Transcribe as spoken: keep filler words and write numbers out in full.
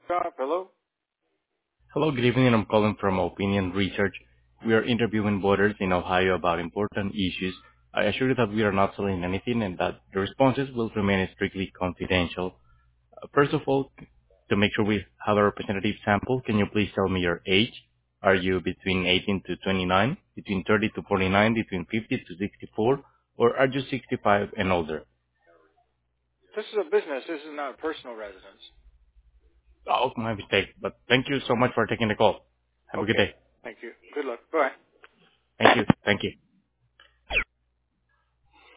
Stop. Hello? Hello, good evening. I'm calling from Opinion Research. We are interviewing voters in Ohio about important issues. I assure you that we are not selling anything and that the responses will remain strictly confidential. Uh, First of all, to make sure we have a representative sample, can you please tell me your age? Are you between eighteen to twenty-nine, between thirty to forty-nine, between fifty to sixty-four, or are you sixty-five and older? This is a business. This is not a personal residence. Oh, my mistake, but thank you so much for taking the call. Have a good Okay. day. Thank you. Good luck. Bye. Thank you. Thank you.